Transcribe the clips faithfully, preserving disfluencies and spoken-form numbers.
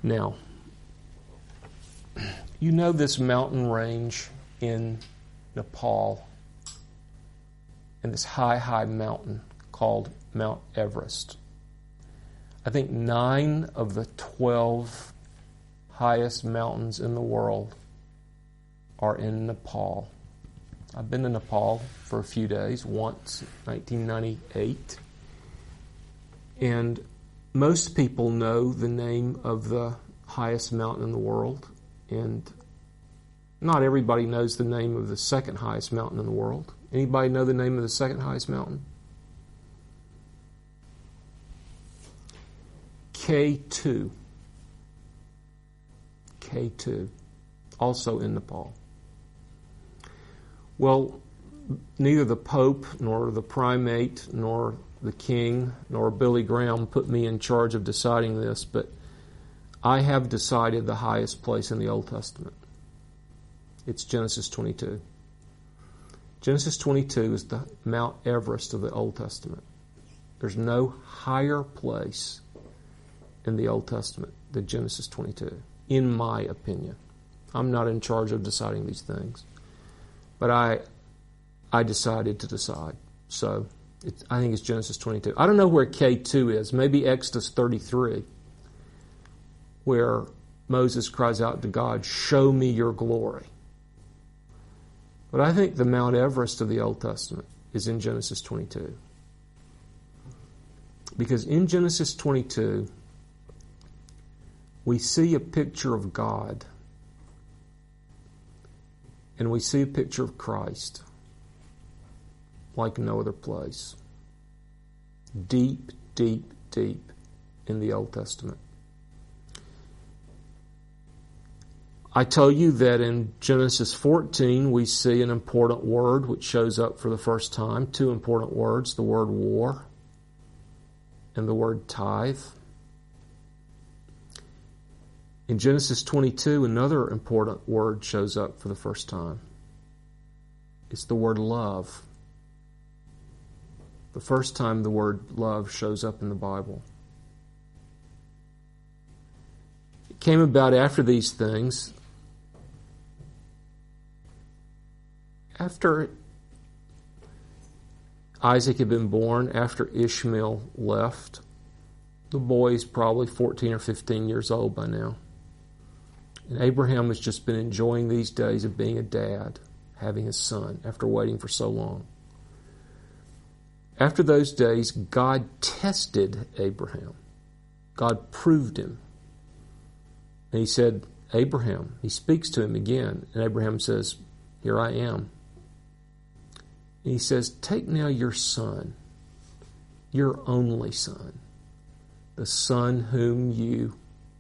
Now, you know this mountain range in Nepal, and this high, high mountain called Mount Everest. I think nine of the twelve highest mountains in the world are in Nepal. I've been to Nepal for a few days, once in nineteen ninety-eight. And most people know the name of the highest mountain in the world, and not everybody knows the name of the second highest mountain in the world. Anybody know the name of the second highest mountain? K two. K two, also in Nepal. Well, neither the Pope, nor the Primate, nor the King, nor Billy Graham put me in charge of deciding this, but I have decided the highest place in the Old Testament. It's Genesis twenty-two. Genesis twenty-two is the Mount Everest of the Old Testament. There's no higher place in the Old Testament than Genesis twenty-two, in my opinion. I'm not in charge of deciding these things. But I I decided to decide. So it, I think it's Genesis twenty-two. I don't know where K two is. Maybe Exodus thirty-three, where Moses cries out to God, "Show me your glory." But I think the Mount Everest of the Old Testament is in Genesis twenty-two. Because in Genesis twenty-two, we see a picture of God, and we see a picture of Christ like no other place. Deep, deep, deep in the Old Testament. I tell you that in Genesis fourteen we see an important word which shows up for the first time. Two important words, the word war and the word tithe. In Genesis twenty-two, another important word shows up for the first time. It's the word love. The first time the word love shows up in the Bible. It came about after these things. After Isaac had been born, after Ishmael left, the boy's probably fourteen or fifteen years old by now. And Abraham has just been enjoying these days of being a dad, having his son, after waiting for so long. After those days, God tested Abraham. God proved him. And he said, Abraham, he speaks to him again. And Abraham says, here I am. And he says, take now your son, your only son, the son whom you...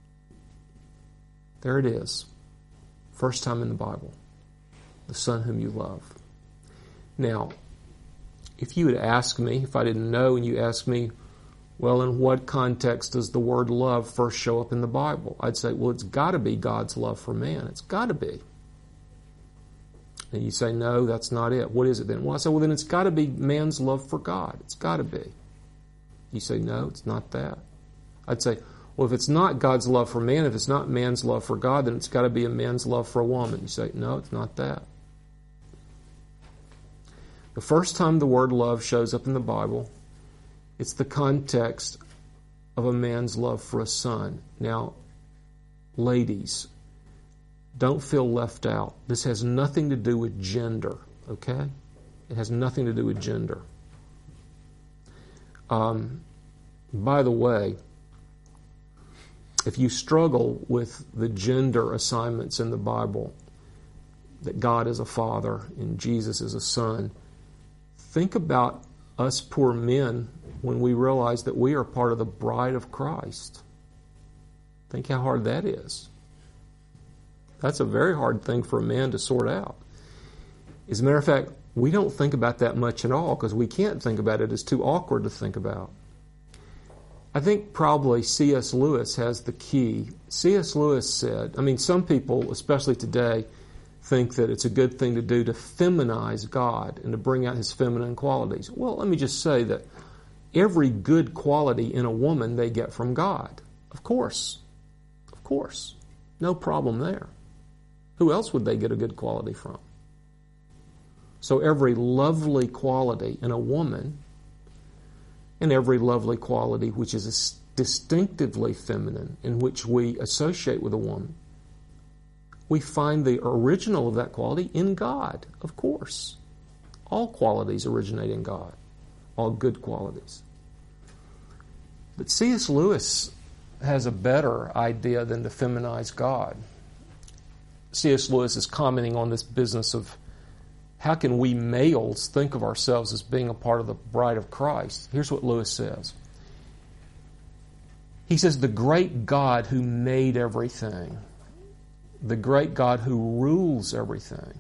There it is. First time in the Bible. The son whom you love. Now, if you would ask me, if I didn't know, and you ask me, well, in what context does the word love first show up in the Bible? I'd say, well, it's got to be God's love for man. It's got to be. And you say, no, that's not it. What is it then? Well, I say, well, then it's got to be man's love for God. It's got to be. You say, no, it's not that. I'd say, well, if it's not God's love for man, if it's not man's love for God, then it's got to be a man's love for a woman. You say, no, it's not that. The first time the word love shows up in the Bible, it's the context of a man's love for a son. Now, ladies, don't feel left out. This has nothing to do with gender, okay? It has nothing to do with gender. Um, by the way, if you struggle with the gender assignments in the Bible, that God is a father and Jesus is a son, think about us poor men when we realize that we are part of the bride of Christ. Think how hard that is. That's a very hard thing for a man to sort out. As a matter of fact, we don't think about that much at all because we can't think about it. It's too awkward to think about. I think probably C S Lewis has the key. C S Lewis said, I mean, some people, especially today, think that it's a good thing to do to feminize God and to bring out His feminine qualities. Well, let me just say that every good quality in a woman they get from God. Of course. Of course. No problem there. Who else would they get a good quality from? So every lovely quality in a woman, and every lovely quality which is distinctively feminine, in which we associate with a woman, we find the original of that quality in God, of course. All qualities originate in God, all good qualities. But C S Lewis has a better idea than to feminize God. C S Lewis is commenting on this business of how can we males think of ourselves as being a part of the bride of Christ. Here's what Lewis says. He says, the great God who made everything, the great God who rules everything,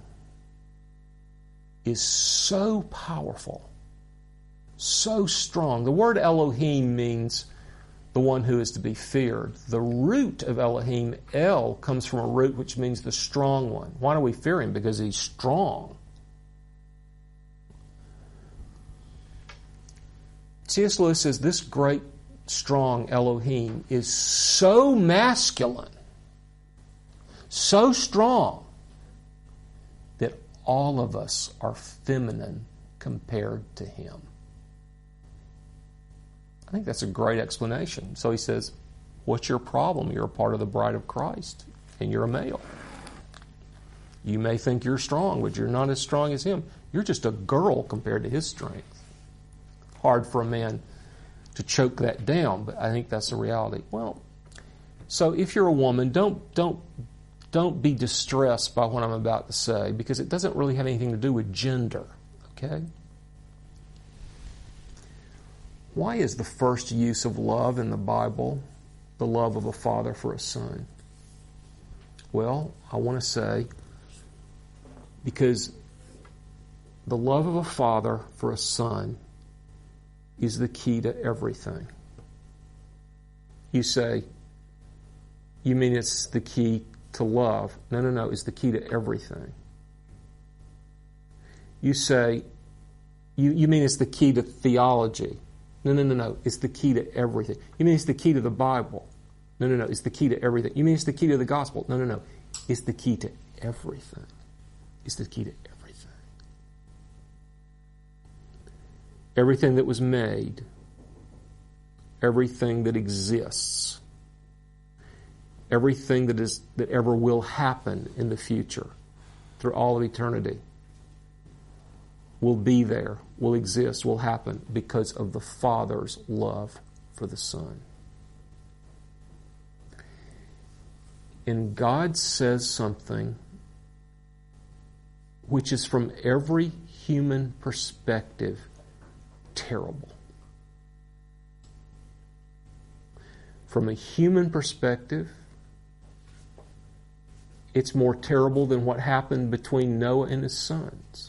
is so powerful, so strong. The word Elohim means the one who is to be feared. The root of Elohim, El, comes from a root which means the strong one. Why do we fear him? Because he's strong. C S Lewis says this great, strong Elohim is so masculine, so strong, that all of us are feminine compared to him. I think that's a great explanation. So he says, what's your problem? You're a part of the bride of Christ, and you're a male. You may think you're strong, but you're not as strong as him. You're just a girl compared to his strength. Hard for a man to choke that down, but I think that's the reality. Well, so if you're a woman, don't don't don't be distressed by what I'm about to say, because it doesn't really have anything to do with gender, okay? Why is the first use of love in the Bible the love of a father for a son? Well, I want to say because the love of a father for a son is the key to everything. You say, you mean it's the key to love? No, no, no, it's the key to everything. You say, you, you mean it's the key to theology? No, no, no, no, it's the key to everything. You mean it's the key to the Bible? No, no, no, it's the key to everything. You mean it's the key to the gospel? No, no, no, it's the key to everything. It's the key to everything. Everything that was made, everything that exists, everything that is that ever will happen in the future through all of eternity will be there, will exist, will happen because of the Father's love for the Son. And God says something which is from every human perspective terrible. From a human perspective, it's more terrible than what happened between Noah and his sons.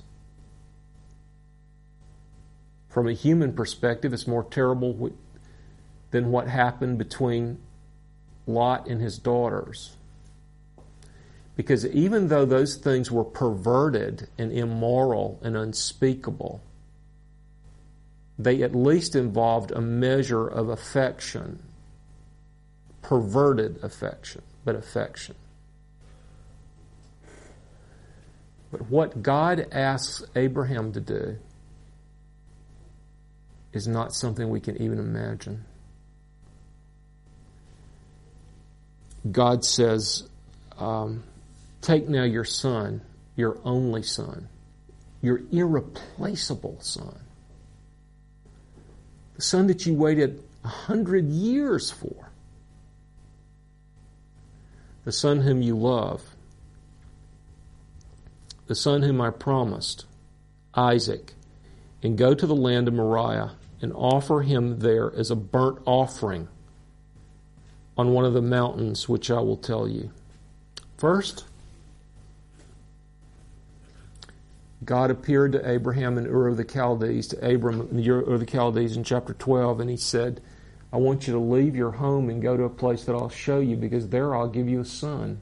From a human perspective, it's more terrible than what happened between Lot and his daughters. Because even though those things were perverted and immoral and unspeakable, they at least involved a measure of affection. Perverted affection, but affection. But what God asks Abraham to do is not something we can even imagine. God says, um, take now your son, your only son, your irreplaceable son, the son that you waited a hundred years for, the son whom you love, the son whom I promised, Isaac, and go to the land of Moriah and offer him there as a burnt offering on one of the mountains which I will tell you. First, God appeared to Abraham in Ur of the Chaldees, to Abram in Ur of the Chaldees in chapter twelve, and he said, I want you to leave your home and go to a place that I'll show you, because there I'll give you a son.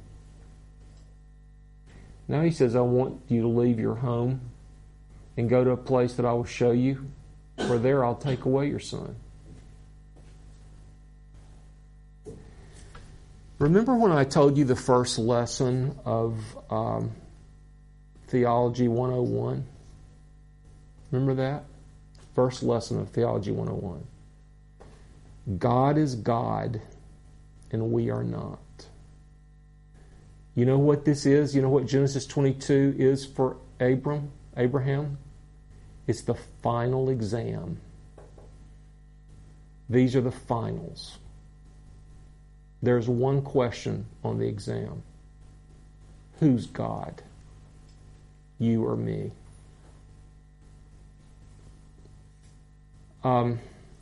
Now he says, I want you to leave your home and go to a place that I will show you, for there I'll take away your son. Remember when I told you the first lesson of um, Theology one oh one? Remember that? First lesson of Theology one oh one. God is God, and we are not. You know what this is? You know what Genesis twenty-two is for Abram, Abraham? It's the final exam. These are the finals. There's one question on the exam. Who's God? You or me? Um,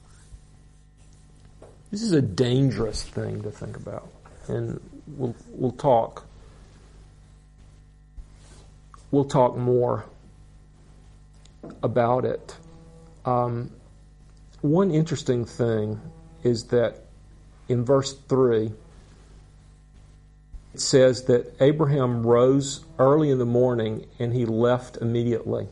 this is a dangerous thing to think about, and we'll we'll talk. We'll talk more about it. Um, one interesting thing is that in verse three, it says that Abraham rose early in the morning and he left immediately.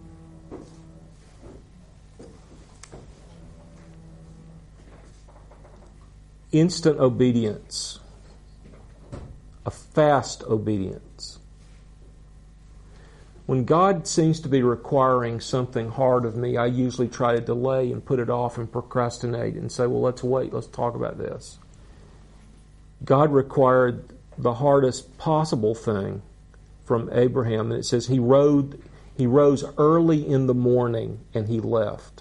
Instant obedience. A fast obedience. When God seems to be requiring something hard of me, I usually try to delay and put it off and procrastinate and say, well, let's wait, let's talk about this. God required the hardest possible thing from Abraham, and it says he rode, he rose early in the morning and he left.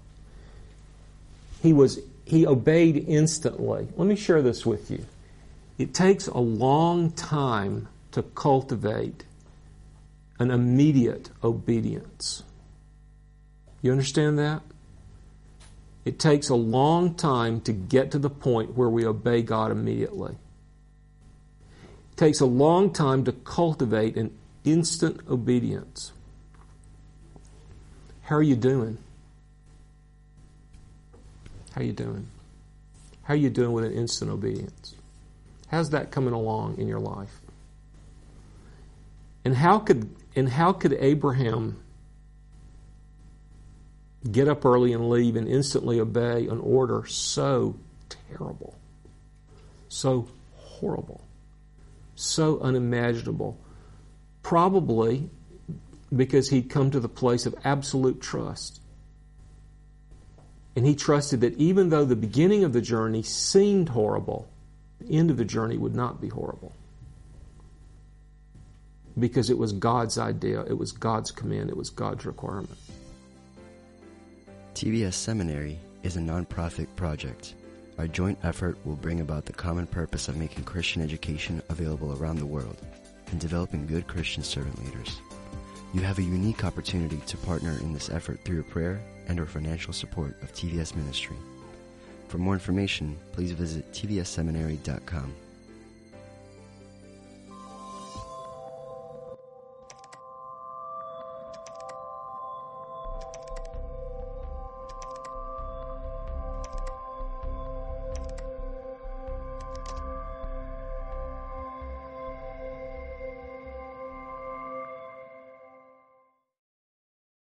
He was he obeyed instantly. Let me share this with you. It takes a long time to cultivate an immediate obedience. You understand that? It takes a long time to get to the point where we obey God immediately. It takes a long time to cultivate an instant obedience. How are you doing? How are you doing? How are you doing with an instant obedience? How's that coming along in your life? And how could and how could Abraham get up early and leave and instantly obey an order so terrible, so horrible, so unimaginable? Probably because he'd come to the place of absolute trust. And he trusted that even though the beginning of the journey seemed horrible, the end of the journey would not be horrible. Because it was God's idea, it was God's command, it was God's requirement. T V S Seminary is a nonprofit project. Our joint effort will bring about the common purpose of making Christian education available around the world and developing good Christian servant leaders. You have a unique opportunity to partner in this effort through your prayer and or financial support of T V S Ministry. For more information, please visit T V S seminary dot com.